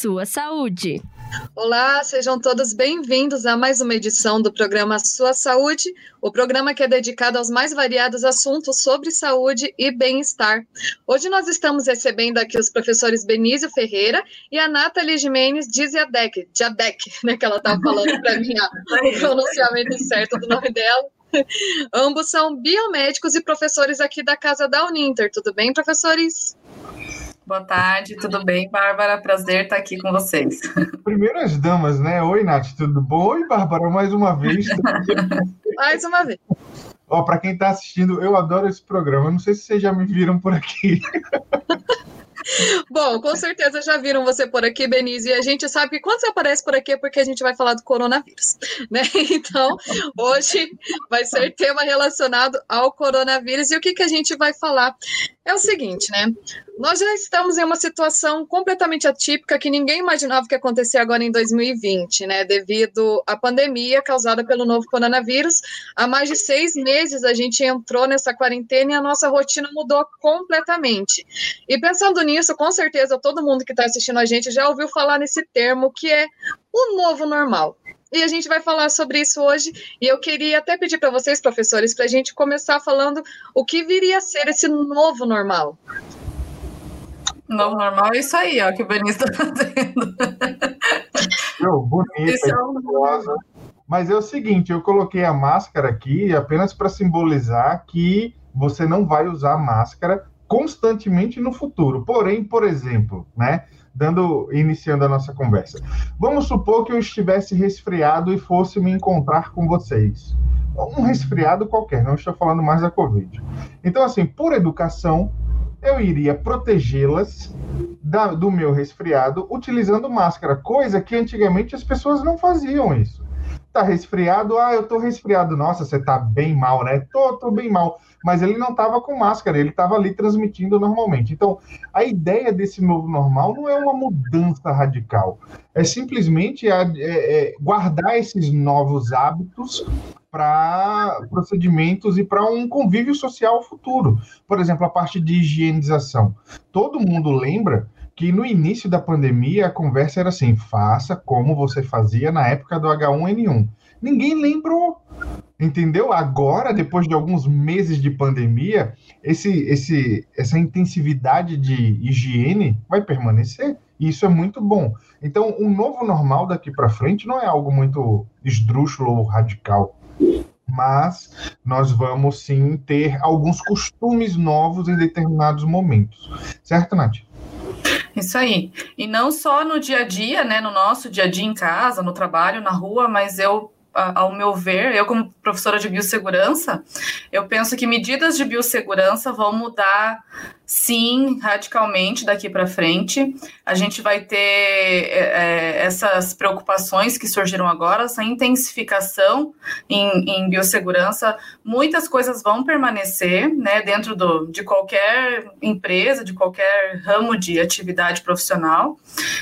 sua saúde. Olá, sejam todos bem-vindos a mais uma edição do programa Sua Saúde, o programa que é dedicado aos mais variados assuntos sobre saúde e bem-estar. Hoje nós estamos recebendo aqui os professores Benício Ferreira e a Nathalie Jimenez de Jadec, né, que ela estava falando para mim, o pronunciamento certo do nome dela. Ambos são biomédicos e professores aqui da Casa da Uninter. Tudo bem, professores? Boa tarde, tudo bem, Bárbara? Prazer estar aqui com vocês. Primeiro as damas, né? Oi, Nath, tudo bom? Oi, Bárbara, mais uma vez. Mais uma vez. Ó, para quem está assistindo, eu adoro esse programa. Eu não sei se vocês já me viram por aqui. Bom, com certeza já viram você por aqui, Benício, e a gente sabe que quando você aparece por aqui é porque a gente vai falar do coronavírus, né? Então, hoje vai ser tema relacionado ao coronavírus, e o que a gente vai falar é o seguinte, né? Nós já estamos em uma situação completamente atípica que ninguém imaginava que ia acontecer agora em 2020, né? Devido à pandemia causada pelo novo coronavírus. Há mais de 6 meses a gente entrou nessa quarentena e a nossa rotina mudou completamente. E pensando nisso, com certeza todo mundo que está assistindo a gente já ouviu falar nesse termo que é o novo normal. E a gente vai falar sobre isso hoje, e eu queria até pedir para vocês, professores, para a gente começar falando o que viria a ser esse novo normal. Novo normal é isso aí, ó, que o Benício está fazendo. Bonita, curiosa. Mas é o seguinte, eu coloquei a máscara aqui apenas para simbolizar que você não vai usar máscara constantemente no futuro. Porém, por exemplo, né? Iniciando a nossa conversa. Vamos supor que eu estivesse resfriado e fosse me encontrar com vocês. Um resfriado qualquer, não estou falando mais da Covid. Então, assim, por educação, eu iria protegê-las do meu resfriado utilizando máscara, coisa que antigamente as pessoas não faziam isso. Tá resfriado? Ah, eu tô resfriado. Nossa, você tá bem mal, né? Tô bem mal. Mas ele não estava com máscara, ele estava ali transmitindo normalmente. Então, a ideia desse novo normal não é uma mudança radical. É simplesmente guardar esses novos hábitos para procedimentos e para um convívio social futuro. Por exemplo, a parte de higienização. Todo mundo lembra que no início da pandemia a conversa era assim, faça como você fazia na época do H1N1. Ninguém lembrou, entendeu? Agora, depois de alguns meses de pandemia, essa intensividade de higiene vai permanecer, e isso é muito bom. Então, um novo normal daqui para frente não é algo muito esdrúxulo ou radical, mas nós vamos sim ter alguns costumes novos em determinados momentos. Certo, Nath? Isso aí. E não só no dia a dia, né, no nosso dia a dia em casa, no trabalho, na rua, mas ao meu ver, eu como professora de biossegurança, eu penso que medidas de biossegurança vão mudar, sim, radicalmente daqui para frente. A gente vai ter essas preocupações que surgiram agora, essa intensificação em biossegurança. Muitas coisas vão permanecer, né, dentro de qualquer empresa, de qualquer ramo de atividade profissional,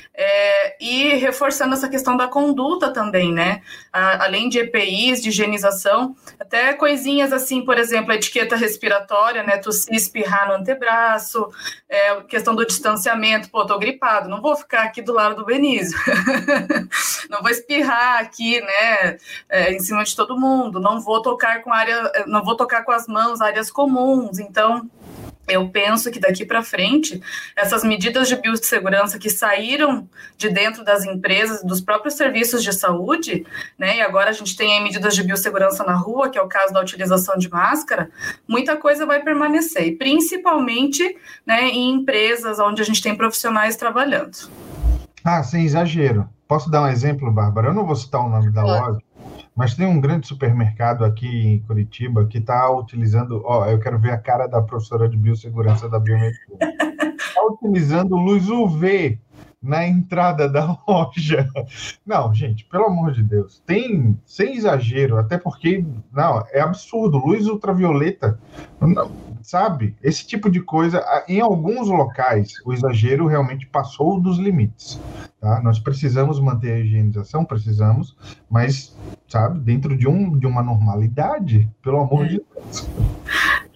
e reforçando essa questão da conduta também, né, além de EPIs, de higienização, até coisinhas assim, por exemplo, a etiqueta respiratória, né, tossir, espirrar no antebraço, questão do distanciamento, tô gripado, não vou ficar aqui do lado do Benício, não vou espirrar aqui, né, em cima de todo mundo, não vou tocar com as mãos áreas comuns. Então, eu penso que daqui para frente, essas medidas de biossegurança que saíram de dentro das empresas, dos próprios serviços de saúde, né, e agora a gente tem aí medidas de biossegurança na rua, que é o caso da utilização de máscara, muita coisa vai permanecer, e principalmente, né, em empresas onde a gente tem profissionais trabalhando. Ah, sem exagero. Posso dar um exemplo, Bárbara? Eu não vou citar o nome da loja, mas tem um grande supermercado aqui em Curitiba que está utilizando... eu quero ver a cara da professora de biossegurança da biomedicina. Está utilizando luz UV na entrada da loja. Não, gente, pelo amor de Deus. Sem exagero, até porque... Não, é absurdo. Luz ultravioleta... Não, sabe? Esse tipo de coisa... Em alguns locais, o exagero realmente passou dos limites. Tá? Nós precisamos manter a higienização, precisamos, mas, sabe, dentro de uma normalidade, pelo amor de Deus.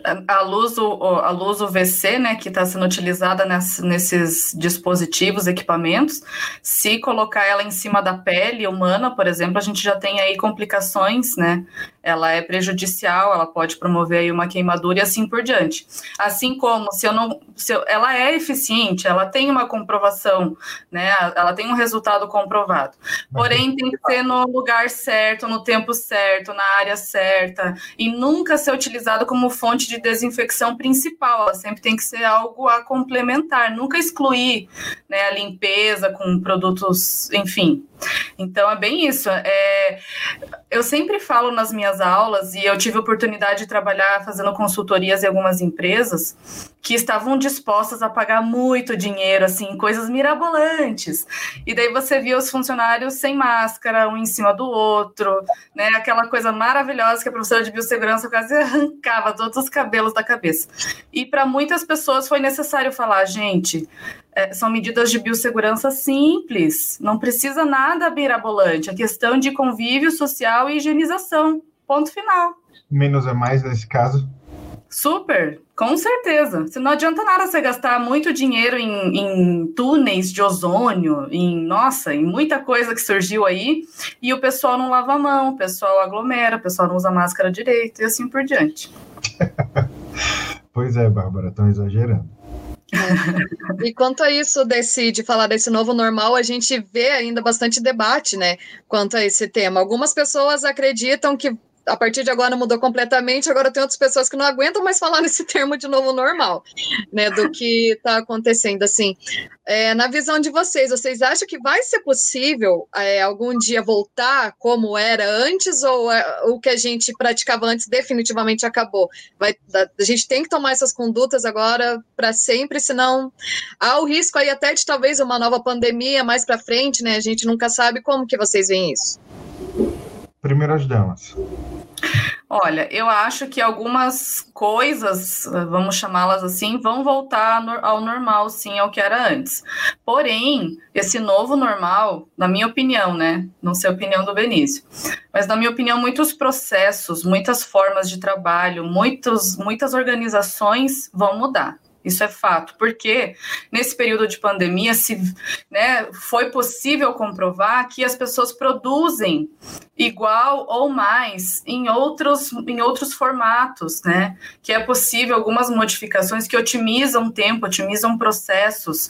a luz UVC, né, que está sendo utilizada nesses dispositivos, equipamentos, se colocar ela em cima da pele humana, por exemplo, a gente já tem aí complicações, né? Ela é prejudicial, ela pode promover aí uma queimadura e assim por diante. Assim como ela é eficiente, ela tem uma comprovação, né? Ela tem um resultado comprovado. Porém, tem que ser no lugar certo, no tempo certo, na área certa, e nunca ser utilizado como fonte de desinfecção principal. Ela sempre tem que ser algo a complementar, nunca excluir, né, a limpeza com produtos, enfim. Então, é bem isso. Eu sempre falo nas minhas aulas, e eu tive a oportunidade de trabalhar fazendo consultorias em algumas empresas que estavam dispostas a pagar muito dinheiro, assim, coisas mirabolantes. E daí você via os funcionários sem máscara, um em cima do outro, né? Aquela coisa maravilhosa que a professora de biossegurança quase arrancava todos os cabelos da cabeça. E para muitas pessoas foi necessário falar, gente, são medidas de biossegurança simples, não precisa nada mirabolante, é questão de convívio social e higienização, ponto final. Menos é mais nesse caso? Super, com certeza. Se não adianta nada você gastar muito dinheiro em túneis de ozônio, em muita coisa que surgiu aí, e o pessoal não lava a mão, o pessoal aglomera, o pessoal não usa máscara direito, e assim por diante. Pois é, Bárbara, estão exagerando. E quanto a isso de falar desse novo normal, a gente vê ainda bastante debate, né, quanto a esse tema. Algumas pessoas acreditam que a partir de agora mudou completamente, agora tem outras pessoas que não aguentam mais falar nesse termo de novo normal, né, do que está acontecendo, assim. Na visão de vocês acham que vai ser possível algum dia voltar como era antes, ou o que a gente praticava antes definitivamente acabou? A gente tem que tomar essas condutas agora para sempre, senão há o risco aí até de talvez uma nova pandemia mais para frente, né, a gente nunca sabe. Como que vocês veem isso? Primeiras damas. Olha, eu acho que algumas coisas, vamos chamá-las assim, vão voltar ao normal, sim, ao que era antes. Porém, esse novo normal, na minha opinião, né, não sei a opinião do Benício, mas na minha opinião, muitos processos, muitas formas de trabalho, muitas organizações vão mudar. Isso é fato, porque nesse período de pandemia foi possível comprovar que as pessoas produzem igual ou mais em outros formatos, né? Que é possível algumas modificações que otimizam tempo, otimizam processos,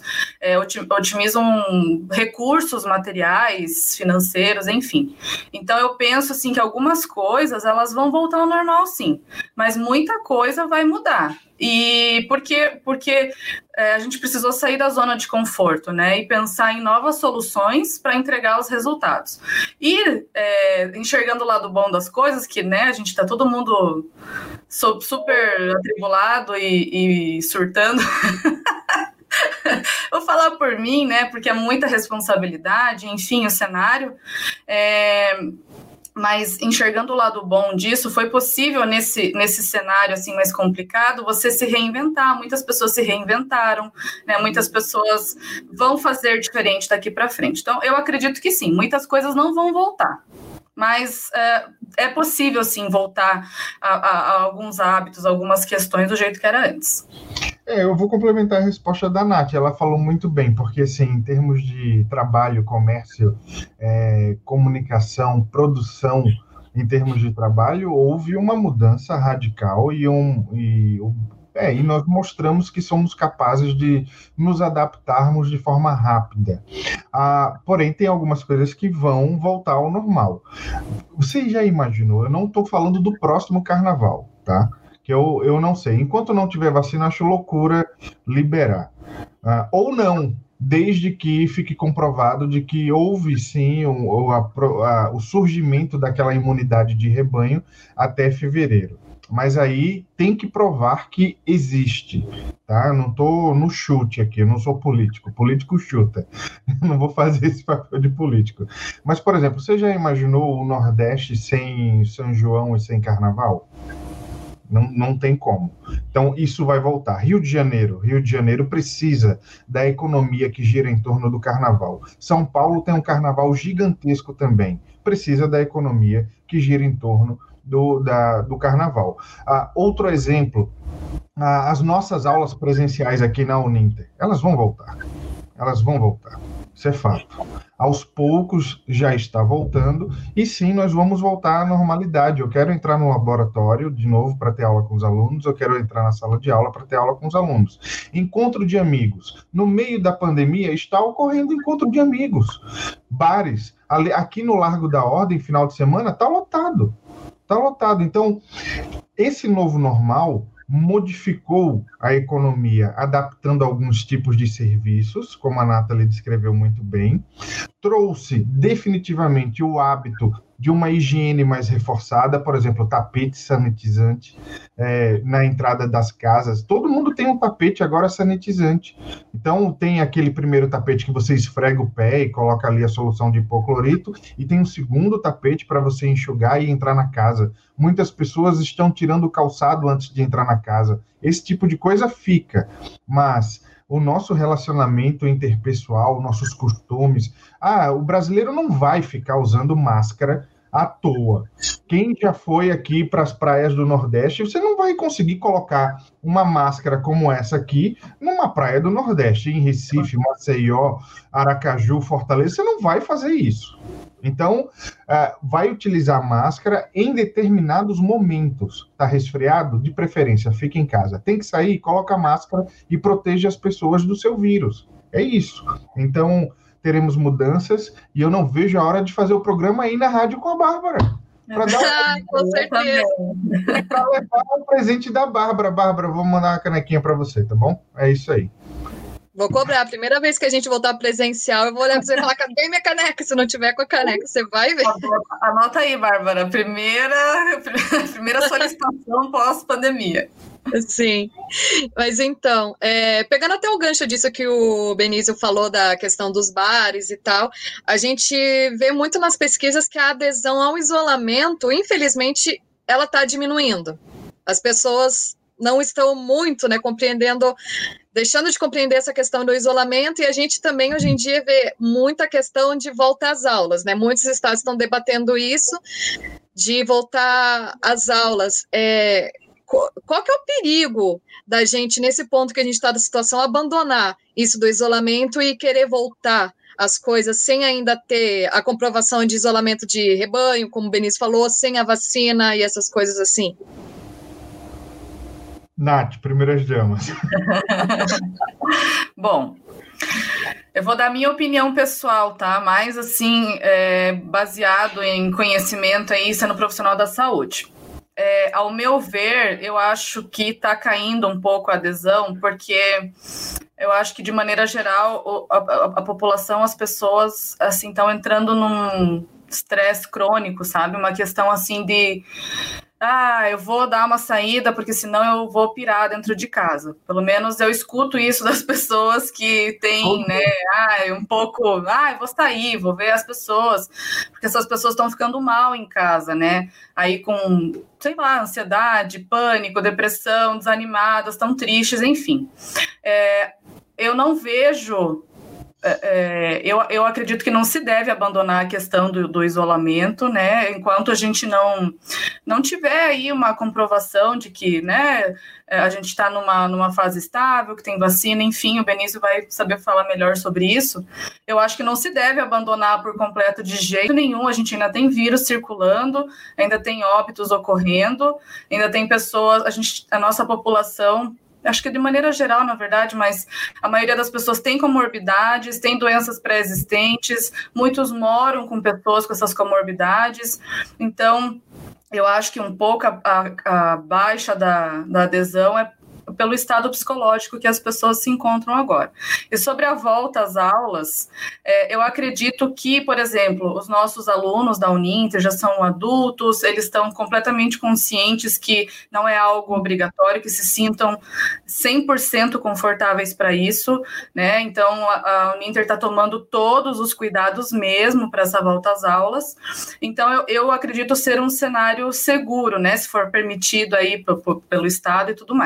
otimizam recursos materiais, financeiros, enfim. Então eu penso assim que algumas coisas elas vão voltar ao normal, sim, mas muita coisa vai mudar. E porque a gente precisou sair da zona de conforto, né, e pensar em novas soluções para entregar os resultados. E enxergando o lado bom das coisas, que, né, a gente está todo mundo super atribulado e surtando. Vou falar por mim, né, porque é muita responsabilidade, enfim, o cenário. Mas enxergando o lado bom disso, foi possível nesse cenário assim mais complicado você se reinventar. Muitas pessoas se reinventaram, né? Muitas pessoas vão fazer diferente daqui para frente. Então, eu acredito que sim, muitas coisas não vão voltar. Mas é possível, sim, voltar a alguns hábitos, algumas questões do jeito que era antes. Eu vou complementar a resposta da Nath. Ela falou muito bem, porque, assim, em termos de trabalho, comércio, comunicação, produção, em termos de trabalho, houve uma mudança radical e nós mostramos que somos capazes de nos adaptarmos de forma rápida. Porém, tem algumas coisas que vão voltar ao normal. Você já imaginou? Eu não estou falando do próximo carnaval, tá? Que eu não sei. Enquanto não tiver vacina, acho loucura liberar. Ou não, desde que fique comprovado de que houve, sim, o surgimento daquela imunidade de rebanho até fevereiro. Mas aí tem que provar que existe, tá? Eu não estou no chute aqui, eu não sou político. Político chuta. Eu não vou fazer esse papel de político. Mas, por exemplo, você já imaginou o Nordeste sem São João e sem Carnaval? Não tem como. Então, isso vai voltar. Rio de Janeiro precisa da economia que gira em torno do carnaval. São Paulo tem um carnaval gigantesco também. Precisa da economia que gira em torno do carnaval. Outro exemplo, as nossas aulas presenciais aqui na Uninter, elas vão voltar. Isso é fato. Aos poucos já está voltando, e sim, nós vamos voltar à normalidade. Eu quero entrar no laboratório de novo para ter aula com os alunos, eu quero entrar na sala de aula para ter aula com os alunos. Encontro de amigos. No meio da pandemia está ocorrendo encontro de amigos. Bares, aqui no Largo da Ordem, final de semana, está lotado. Está lotado. Então, esse novo normal modificou a economia, adaptando alguns tipos de serviços, como a Nathalie descreveu muito bem, trouxe definitivamente o hábito de uma higiene mais reforçada, por exemplo, tapete sanitizante na entrada das casas. Todo mundo tem um tapete agora sanitizante. Então, tem aquele primeiro tapete que você esfrega o pé e coloca ali a solução de hipoclorito, e tem um segundo tapete para você enxugar e entrar na casa. Muitas pessoas estão tirando o calçado antes de entrar na casa. Esse tipo de coisa fica, mas o nosso relacionamento interpessoal, nossos costumes. O brasileiro não vai ficar usando máscara à toa. Quem já foi aqui para as praias do Nordeste, você não vai conseguir colocar uma máscara como essa aqui numa praia do Nordeste, em Recife, Maceió, Aracaju, Fortaleza, você não vai fazer isso. Então, vai utilizar máscara em determinados momentos. Está resfriado? De preferência, fica em casa. Tem que sair? Coloca a máscara e proteja as pessoas do seu vírus. É isso. Então, teremos mudanças e eu não vejo a hora de fazer o programa aí na rádio com a Bárbara. Com certeza. Para levar o presente da Bárbara. Bárbara, vou mandar uma canequinha para você, tá bom? É isso aí. Vou cobrar. A primeira vez que a gente voltar presencial, eu vou olhar para você e falar: cadê minha caneca? Se não tiver com a caneca, você vai ver. Anota aí, Bárbara. Primeira solicitação pós-pandemia. Sim. Mas então, pegando até o gancho disso que o Benício falou da questão dos bares e tal, a gente vê muito nas pesquisas que a adesão ao isolamento, infelizmente, ela está diminuindo. As pessoas não estão muito, compreendendo, deixando de compreender essa questão do isolamento, e a gente também, hoje em dia, vê muita questão de volta às aulas, Muitos estados estão debatendo isso, de voltar às aulas. Qual que é o perigo da gente, nesse ponto que a gente está da situação, abandonar isso do isolamento e querer voltar às coisas sem ainda ter a comprovação de isolamento de rebanho, como o Benício falou, sem a vacina e essas coisas assim? Nath, primeiras damas. Bom, eu vou dar minha opinião pessoal, tá? Mais assim, baseado em conhecimento aí, sendo profissional da saúde. Ao meu ver, eu acho que está caindo um pouco a adesão, porque eu acho que, de maneira geral, a população, as pessoas, assim, estão entrando num estresse crônico, sabe? Uma questão, assim, de... eu vou dar uma saída, porque senão eu vou pirar dentro de casa. Pelo menos eu escuto isso das pessoas que têm, um pouco... eu vou sair, vou ver as pessoas, porque essas pessoas estão ficando mal em casa, Aí com, ansiedade, pânico, depressão, desanimadas, estão tristes, enfim. Eu não vejo... Eu acredito que não se deve abandonar a questão do isolamento, enquanto a gente não tiver aí uma comprovação de que, a gente está numa fase estável, que tem vacina, enfim, o Benício vai saber falar melhor sobre isso. Eu acho que não se deve abandonar por completo de jeito nenhum. A gente ainda tem vírus circulando, ainda tem óbitos ocorrendo, ainda tem pessoas, a nossa população... Acho que de maneira geral, na verdade, mas a maioria das pessoas tem comorbidades, tem doenças pré-existentes, muitos moram com pessoas com essas comorbidades. Então, eu acho que um pouco a baixa da adesão é pelo estado psicológico que as pessoas se encontram agora. E sobre a volta às aulas, eu acredito que, por exemplo, os nossos alunos da Uninter já são adultos, eles estão completamente conscientes que não é algo obrigatório, que se sintam 100% confortáveis para isso, Então, a Uninter está tomando todos os cuidados mesmo para essa volta às aulas. Então, eu acredito ser um cenário seguro, se for permitido aí pelo Estado e tudo mais.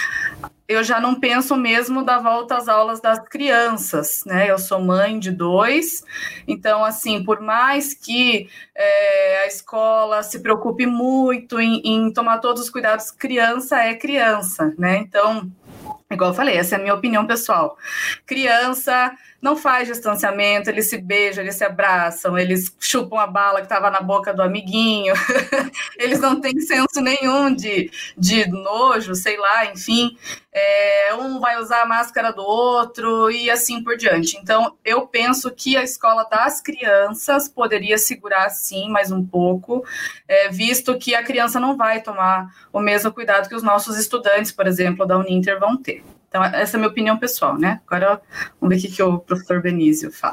eu já não penso mesmo da volta às aulas das crianças, né? Eu sou mãe de 2, então, assim, por mais que a escola se preocupe muito em tomar todos os cuidados, criança é criança, né? Então, igual eu falei, essa é a minha opinião pessoal. Criança não faz distanciamento, eles se beijam, eles se abraçam, eles chupam a bala que estava na boca do amiguinho, eles não têm senso nenhum de nojo, sei lá, enfim, um vai usar a máscara do outro e assim por diante. Então, eu penso que a escola das crianças poderia segurar, sim, mais um pouco, visto que a criança não vai tomar o mesmo cuidado que os nossos estudantes, por exemplo, da Uninter vão ter. Então, essa é a minha opinião pessoal, né? Agora, vamos ver o que o professor Benício fala.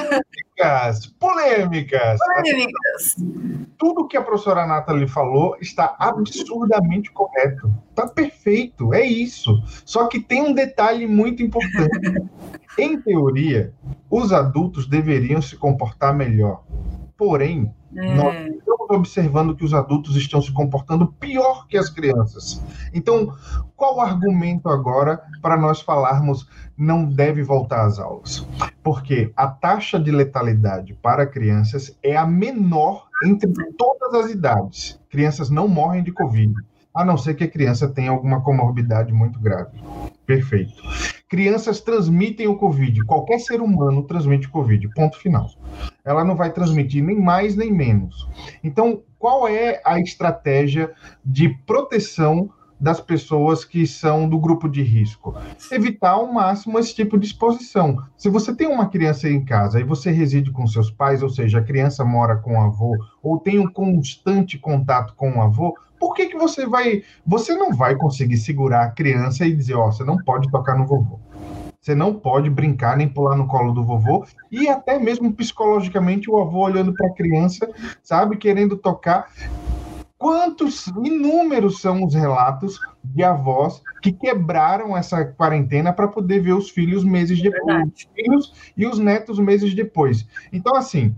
Polêmicas! Tudo que a professora Nathalie falou está absurdamente correto. Está perfeito, é isso. Só que tem um detalhe muito importante. Em teoria, os adultos deveriam se comportar melhor. Porém, nós estamos observando que os adultos estão se comportando pior que as crianças. Então, qual o argumento agora para nós falarmos não deve voltar às aulas? Porque a taxa de letalidade para crianças é a menor entre todas as idades. Crianças não morrem de Covid, a não ser que a criança tenha alguma comorbidade muito grave. Perfeito. Crianças transmitem o Covid. Qualquer ser humano transmite o Covid. Ponto final. Ela não vai transmitir nem mais nem menos. Então, qual é a estratégia de proteção das pessoas que são do grupo de risco? Evitar ao máximo esse tipo de exposição. Se você tem uma criança em casa e você reside com seus pais, ou seja, a criança mora com o avô, ou tem um constante contato com o avô, por que você não vai conseguir segurar a criança e dizer, você não pode tocar no vovô. Você não pode brincar nem pular no colo do vovô, e até mesmo psicologicamente o avô olhando para a criança, sabe, querendo tocar. Inúmeros são os relatos de avós que quebraram essa quarentena para poder ver os filhos meses depois, os filhos e os netos meses depois. Então, assim,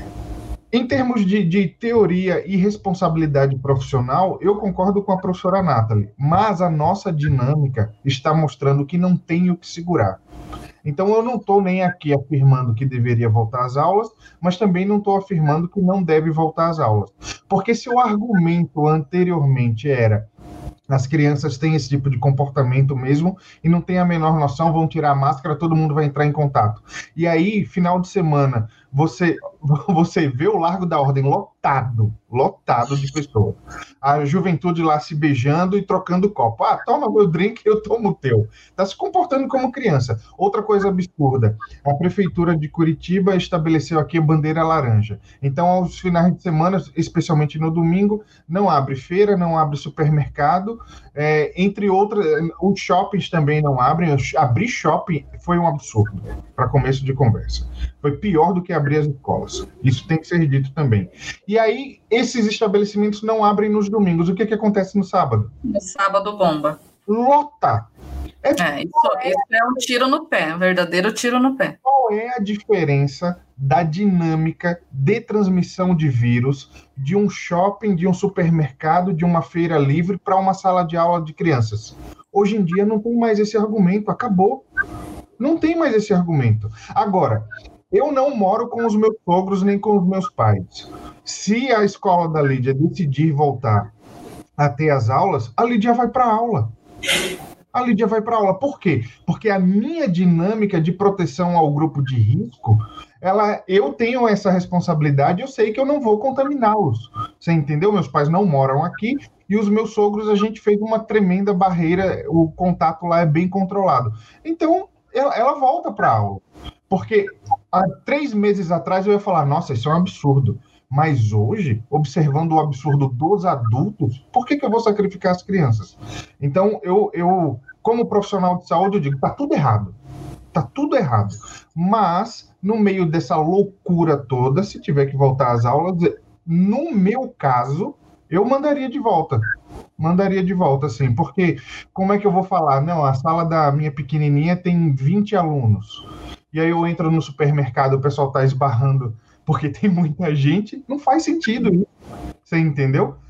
em termos de teoria e responsabilidade profissional, eu concordo com a professora Nathalie, mas a nossa dinâmica está mostrando que não tem o que segurar. Então, eu não estou nem aqui afirmando que deveria voltar às aulas, mas também não estou afirmando que não deve voltar às aulas. Porque se o argumento anteriormente era as crianças têm esse tipo de comportamento mesmo e não têm a menor noção, vão tirar a máscara, todo mundo vai entrar em contato. E aí, final de semana, você vê o Largo da Ordem lotado de pessoas. A juventude lá se beijando e trocando copo. Toma meu drink, eu tomo o teu. Está se comportando como criança. Outra coisa absurda, a Prefeitura de Curitiba estabeleceu aqui a bandeira laranja. Então, aos finais de semana, especialmente no domingo, não abre feira, não abre supermercado, entre outras, os shoppings também não abrem. Abrir shopping foi um absurdo, para começo de conversa. Foi pior do que abrir as escolas. Isso tem que ser dito também. E aí, esses estabelecimentos não abrem nos domingos. O que acontece no sábado? No sábado, bomba. Lota. Isso é um tiro no pé, um verdadeiro tiro no pé. Qual é a diferença da dinâmica de transmissão de vírus de um shopping, de um supermercado, de uma feira livre para uma sala de aula de crianças? Hoje em dia não tem mais esse argumento, acabou. Não tem mais esse argumento. Agora, eu não moro com os meus sogros nem com os meus pais. Se a escola da Lídia decidir voltar a ter as aulas, a Lídia vai para a aula. A Lídia vai para a aula. Por quê? Porque a minha dinâmica de proteção ao grupo de risco, eu tenho essa responsabilidade, eu sei que eu não vou contaminá-los. Você entendeu? Meus pais não moram aqui e os meus sogros, a gente fez uma tremenda barreira, o contato lá é bem controlado. Então, ela volta para a aula. Porque há 3 meses atrás eu ia falar, nossa, isso é um absurdo. Mas hoje, observando o absurdo dos adultos, por que eu vou sacrificar as crianças? Então, eu como profissional de saúde, eu digo, tá tudo errado. Tá tudo errado. Mas, no meio dessa loucura toda, se tiver que voltar às aulas, no meu caso, eu mandaria de volta. Mandaria de volta, sim. Porque como é que eu vou falar? Não, a sala da minha pequenininha tem 20 alunos. E aí eu entro no supermercado, o pessoal tá esbarrando porque tem muita gente. Não faz sentido isso. Você entendeu?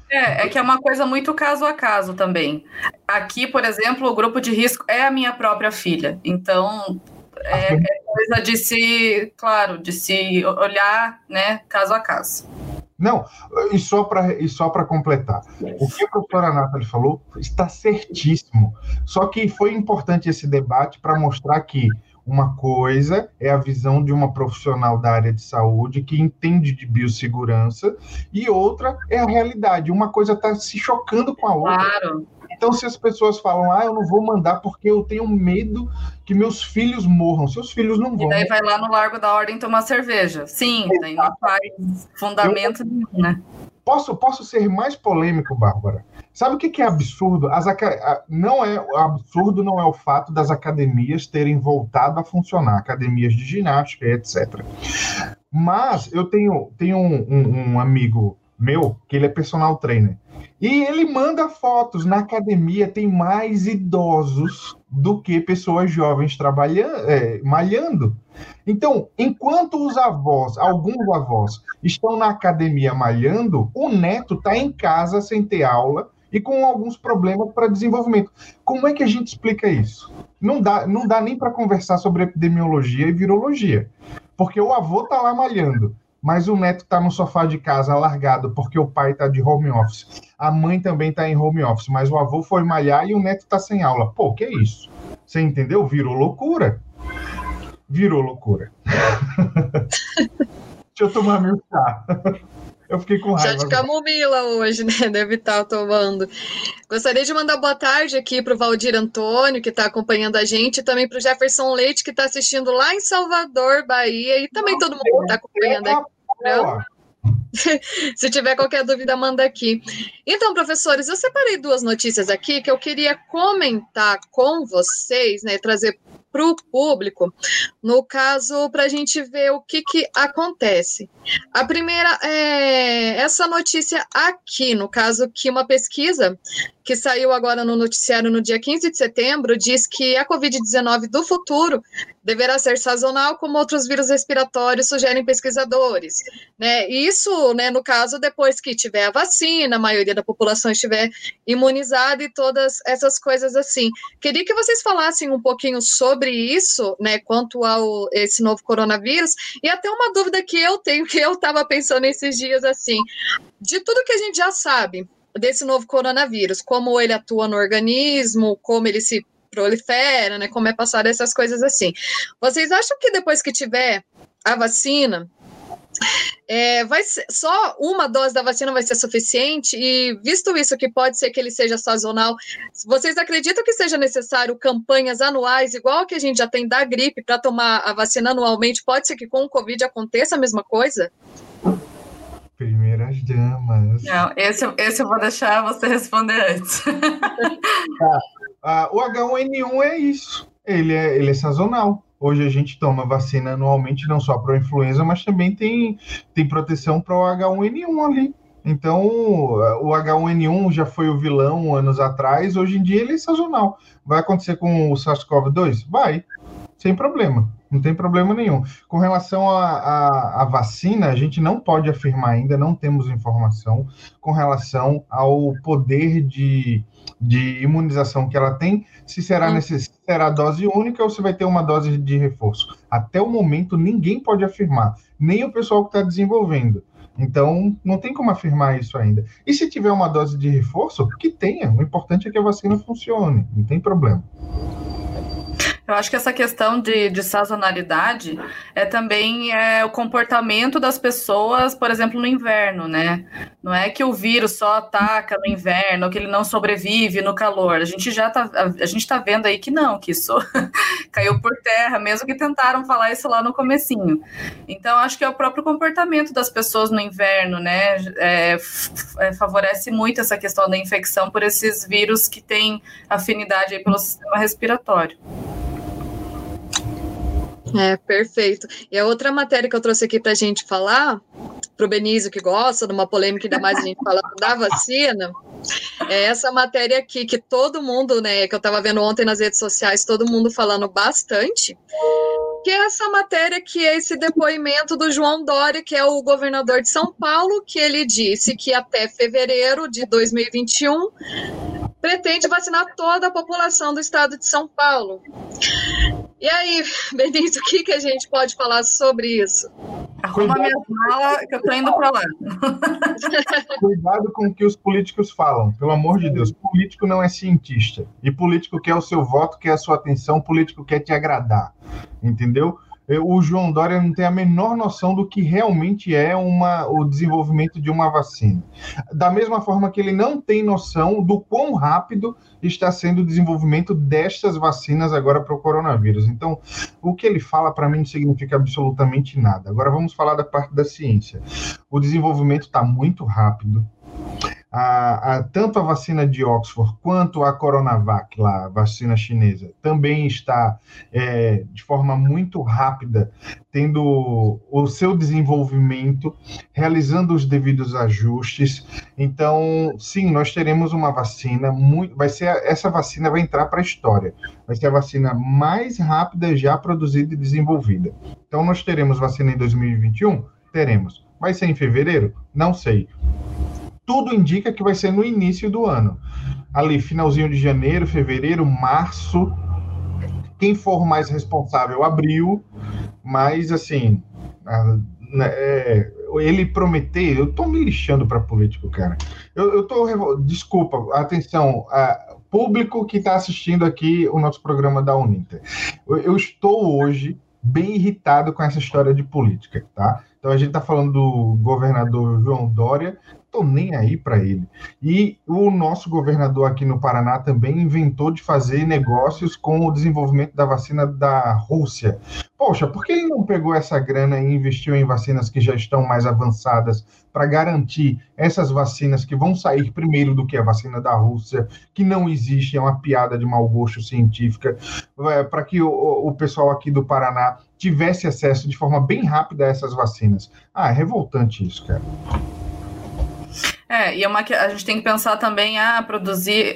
É que é uma coisa muito caso a caso também. Aqui, por exemplo, o grupo de risco é a minha própria filha. Então, é coisa de se olhar, né, caso a caso. Não, e só para completar, o que a professora Nathalie falou está certíssimo. Só que foi importante esse debate para mostrar que uma coisa é a visão de uma profissional da área de saúde que entende de biossegurança e outra é a realidade. Uma coisa está se chocando com a outra. Claro. Então, se as pessoas falam, eu não vou mandar porque eu tenho medo que meus filhos morram, seus filhos não vão. E daí vai lá no Largo da Ordem tomar cerveja. Sim, daí não faz fundamento nenhum, né? Posso ser mais polêmico, Bárbara? Sabe o que é absurdo? Absurdo não é o fato das academias terem voltado a funcionar, academias de ginástica, etc. Mas eu tenho um amigo meu que ele é personal trainer. E ele manda fotos. Na academia tem mais idosos do que pessoas jovens malhando. Então, enquanto alguns avós estão na academia malhando, o neto está em casa sem ter aula e com alguns problemas para desenvolvimento. Como é que a gente explica isso? Não dá nem para conversar sobre epidemiologia e virologia, porque o avô está lá malhando, mas o neto está no sofá de casa largado porque o pai está de home office. A mãe também está em home office, mas o avô foi malhar e o neto está sem aula. Pô, que é isso? Você entendeu? Virou loucura. Deixa eu tomar meu chá. Eu fiquei com raiva. Chá de camomila hoje, né? Deve estar tomando. Gostaria de mandar boa tarde aqui para o Valdir Antônio, que está acompanhando a gente, e também para o Jefferson Leite, que está assistindo lá em Salvador, Bahia, e também todo mundo que está acompanhando aqui. Se tiver qualquer dúvida, manda aqui. Então, professores, eu separei 2 notícias aqui que eu queria comentar com vocês, né, trazer para o público, no caso, para a gente ver o que acontece. A primeira é essa notícia aqui, no caso, que uma pesquisa que saiu agora no noticiário no dia 15 de setembro diz que a Covid-19 do futuro deverá ser sazonal, como outros vírus respiratórios sugerem pesquisadores. Né? Isso, né, no caso, depois que tiver a vacina, a maioria da população estiver imunizada e todas essas coisas assim. Queria que vocês falassem um pouquinho sobre isso, né, quanto ao esse novo coronavírus, e até uma dúvida que eu tenho, que eu estava pensando esses dias, assim, de tudo que a gente já sabe desse novo coronavírus, como ele atua no organismo, como ele se prolifera, né, como é passado, essas coisas assim. Vocês acham que depois que tiver a vacina, vai ser, só uma dose da vacina vai ser suficiente? E visto isso, que pode ser que ele seja sazonal, vocês acreditam que seja necessário campanhas anuais, igual a que a gente já tem da gripe, para tomar a vacina anualmente? Pode ser que com o Covid aconteça a mesma coisa? Primeiras damas. Não, esse eu vou deixar você responder antes. O H1N1 é isso. Ele é sazonal. Hoje a gente toma vacina anualmente, não só para a influenza, mas também tem proteção para o H1N1 ali. Então, o H1N1 já foi o vilão anos atrás, hoje em dia ele é sazonal. Vai acontecer com o SARS-CoV-2? Vai, sem problema. Não tem problema nenhum. Com relação à vacina, a gente não pode afirmar ainda, não temos informação com relação ao poder de imunização que ela tem, se será dose única ou se vai ter uma dose de reforço. Até o momento, ninguém pode afirmar, nem o pessoal que está desenvolvendo. Então, não tem como afirmar isso ainda. E se tiver uma dose de reforço, que tenha. O importante é que a vacina funcione, não tem problema. Eu acho que essa questão de sazonalidade é também o comportamento das pessoas, por exemplo, no inverno, né? Não é que o vírus só ataca no inverno, que ele não sobrevive no calor. A gente tá vendo aí que não, que isso caiu por terra, mesmo que tentaram falar isso lá no comecinho. Então, acho que é o próprio comportamento das pessoas no inverno, né? Favorece muito essa questão da infecção por esses vírus que têm afinidade aí pelo sistema respiratório. Perfeito. E a outra matéria que eu trouxe aqui para a gente falar, para o Benício que gosta de uma polêmica, ainda mais a gente falando da vacina, é essa matéria aqui que todo mundo, né, que eu estava vendo ontem nas redes sociais, todo mundo falando bastante, que é essa matéria, que é esse depoimento do João Dória, que é o governador de São Paulo, que ele disse que até fevereiro de 2021 pretende vacinar toda a população do estado de São Paulo. E aí, Benício, o que a gente pode falar sobre isso? Arruma minha mala que eu tô indo para lá. Cuidado com o que os políticos falam, pelo amor de Deus. Político não é cientista. E político quer o seu voto, quer a sua atenção, político quer te agradar. Entendeu? O João Dória não tem a menor noção do que realmente é o desenvolvimento de uma vacina. Da mesma forma que ele não tem noção do quão rápido está sendo o desenvolvimento destas vacinas agora para o coronavírus. Então, o que ele fala para mim não significa absolutamente nada. Agora vamos falar da parte da ciência. O desenvolvimento está muito rápido. Tanto a vacina de Oxford quanto a Coronavac, lá, a vacina chinesa, também está de forma muito rápida tendo o seu desenvolvimento, realizando os devidos ajustes. Então, sim, nós teremos uma vacina, essa vacina vai entrar para a história. Vai ser a vacina mais rápida já produzida e desenvolvida. Então, nós teremos vacina em 2021? Teremos. Vai ser em fevereiro? Não sei. Tudo indica que vai ser no início do ano. Ali, finalzinho de janeiro, fevereiro, março. Quem for mais responsável, abril. Mas, assim, ele prometer... Eu tô me lixando para político, cara. Desculpa, atenção, público que está assistindo aqui o nosso programa da Uninter. Eu estou hoje bem irritado com essa história de política, tá? Então, a gente está falando do governador João Dória, estou nem aí para ele. E o nosso governador aqui no Paraná também inventou de fazer negócios com o desenvolvimento da vacina da Rússia. Poxa, por que ele não pegou essa grana e investiu em vacinas que já estão mais avançadas para garantir essas vacinas que vão sair primeiro do que a vacina da Rússia, que não existe, é uma piada de mau gosto científica, para que o pessoal aqui do Paraná tivesse acesso de forma bem rápida a essas vacinas. É revoltante isso, cara. E a gente tem que pensar também a produzir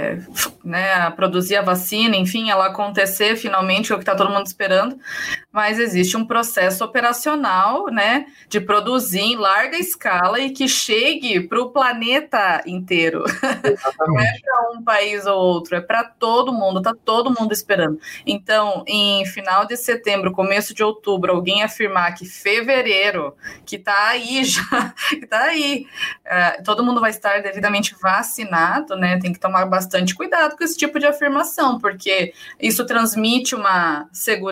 a vacina, enfim, ela acontecer finalmente, é o que está todo mundo esperando, mas existe um processo operacional, né, de produzir em larga escala e que chegue para o planeta inteiro. Não é para um país ou outro, é para todo mundo, está todo mundo esperando. Então, em final de setembro, começo de outubro, alguém afirmar que fevereiro, que está aí já, que está aí, todo mundo vai estar devidamente vacinado, né? Tem que tomar bastante cuidado com esse tipo de afirmação, porque isso transmite uma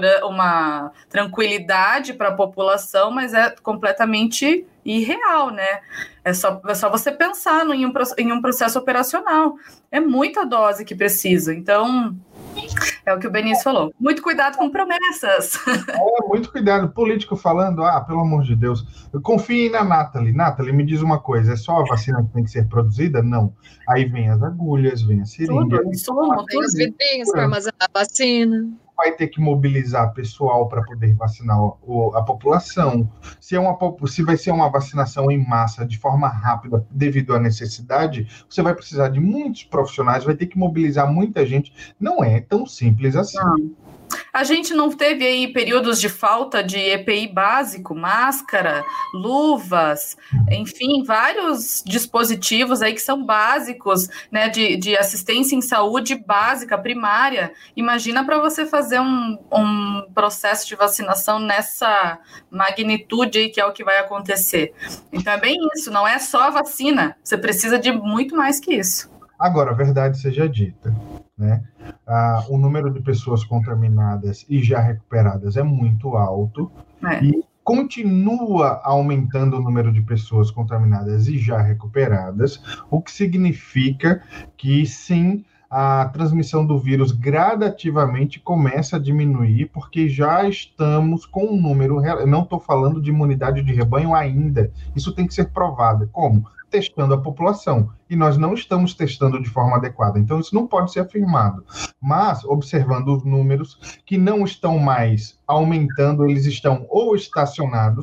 tranquilidade para a população, mas é completamente irreal, né? É só você pensar em um processo operacional. É muita dose que precisa. Então, é o que o Benício falou. Muito cuidado com promessas. Muito cuidado. Político falando, pelo amor de Deus. Confie na Nathalie. Nathalie, me diz uma coisa, é só a vacina que tem que ser produzida? Não. Aí vem as agulhas, vem a seringa. Tem os vidrinhos para armazenar a vacina. Vai ter que mobilizar pessoal para poder vacinar a população. Se vai ser uma vacinação em massa, de forma rápida, devido à necessidade, você vai precisar de muitos profissionais, vai ter que mobilizar muita gente. Não é tão simples assim. Não. A gente não teve aí períodos de falta de EPI básico, máscara, luvas, enfim, vários dispositivos aí que são básicos, né, de assistência em saúde básica, primária. Imagina para você fazer um processo de vacinação nessa magnitude aí, que é o que vai acontecer. Então é bem isso, não é só a vacina, você precisa de muito mais que isso. Agora, a verdade seja dita, né? O número de pessoas contaminadas e já recuperadas é muito alto e continua aumentando o número de pessoas contaminadas e já recuperadas, o que significa que, sim, a transmissão do vírus gradativamente começa a diminuir, porque já estamos com um número... Eu não estou falando de imunidade de rebanho ainda, isso tem que ser provado. Como? Testando a população, e nós não estamos testando de forma adequada, então isso não pode ser afirmado, mas observando os números que não estão mais aumentando, eles estão ou estacionados,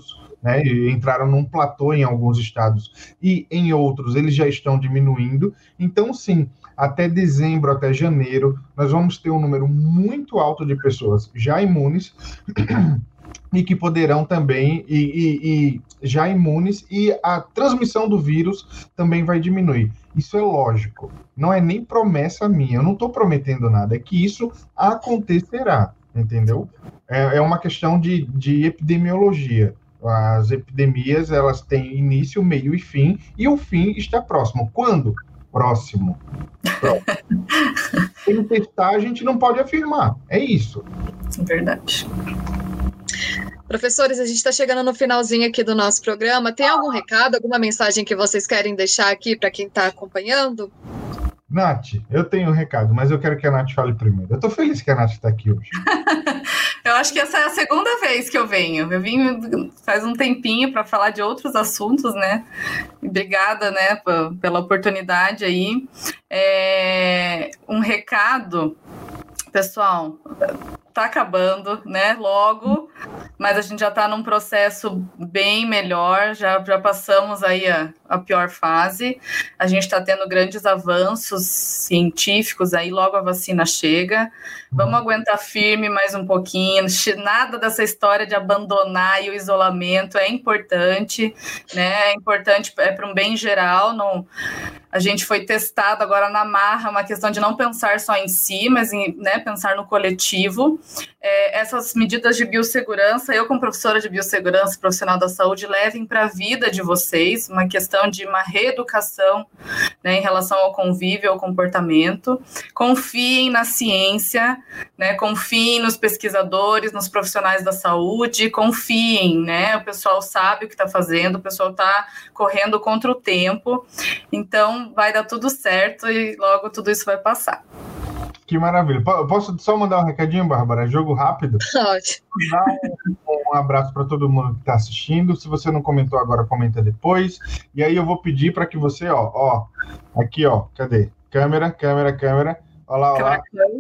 né? E entraram num platô em alguns estados e em outros eles já estão diminuindo. Então, sim, até dezembro, até janeiro, nós vamos ter um número muito alto de pessoas já imunes e que poderão também, já imunes, e a transmissão do vírus também vai diminuir. Isso é lógico, não é nem promessa minha, eu não estou prometendo nada, é que isso acontecerá, entendeu? É uma questão de epidemiologia. As epidemias, elas têm início, meio e fim, e o fim está próximo. Quando? Próximo. Sem testar, a gente não pode afirmar, é isso. Verdade. Professores, a gente está chegando no finalzinho aqui do nosso programa. Tem algum recado, alguma mensagem que vocês querem deixar aqui para quem está acompanhando? Nath, eu tenho um recado, mas eu quero que a Nath fale primeiro. Eu estou feliz que a Nath está aqui hoje. Eu acho que essa é a segunda vez que eu venho. Eu vim faz um tempinho para falar de outros assuntos, né? Obrigada, né, pela oportunidade aí. Um recado, pessoal, tá acabando, né, logo, mas a gente já tá num processo bem melhor, já passamos aí a pior fase, a gente tá tendo grandes avanços científicos aí, logo a vacina chega, vamos aguentar firme mais um pouquinho, nada dessa história de abandonar e o isolamento é importante, né, é importante para um bem geral, não... A gente foi testado agora na marra, uma questão de não pensar só em si, mas né, pensar no coletivo. Essas medidas de biossegurança, eu como professora de biossegurança, profissional da saúde, levem para a vida de vocês uma questão de uma reeducação, né, em relação ao convívio, ao comportamento. Confiem na ciência, né, confiem nos pesquisadores, nos profissionais da saúde, confiem, né, o pessoal sabe o que está fazendo, o pessoal está correndo contra o tempo, então vai dar tudo certo e logo tudo isso vai passar. Que maravilha. Posso só mandar um recadinho, Bárbara? Jogo rápido? Pode. Dar um abraço para todo mundo que está assistindo. Se você não comentou agora, comenta depois. E aí eu vou pedir para que você, aqui, cadê? Câmera. Olá.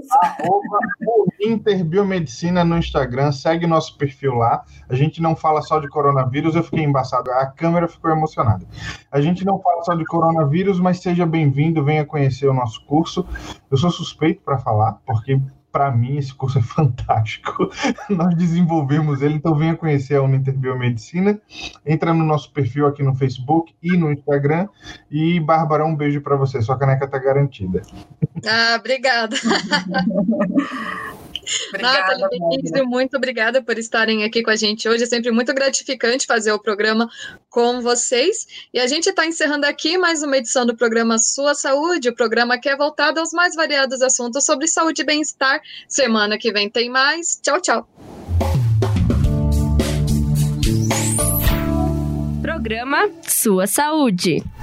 @Interbiomedicina no Instagram, segue nosso perfil lá. A gente não fala só de coronavírus, eu fiquei embaçado, a câmera ficou emocionada. A gente não fala só de coronavírus, mas seja bem-vindo, venha conhecer o nosso curso. Eu sou suspeito para falar, porque para mim esse curso é fantástico. Nós desenvolvemos ele, então venha conhecer a Uninterbiomedicina. Entra no nosso perfil aqui no Facebook e no Instagram. E, Bárbara, um beijo para você. Sua caneca tá garantida. Obrigada. Nathalie, Denise, muito obrigada por estarem aqui com a gente hoje. É sempre muito gratificante fazer o programa com vocês. E a gente está encerrando aqui mais uma edição do programa Sua Saúde, o programa que é voltado aos mais variados assuntos sobre saúde e bem-estar. Semana que vem tem mais. Tchau, tchau. Programa Sua Saúde.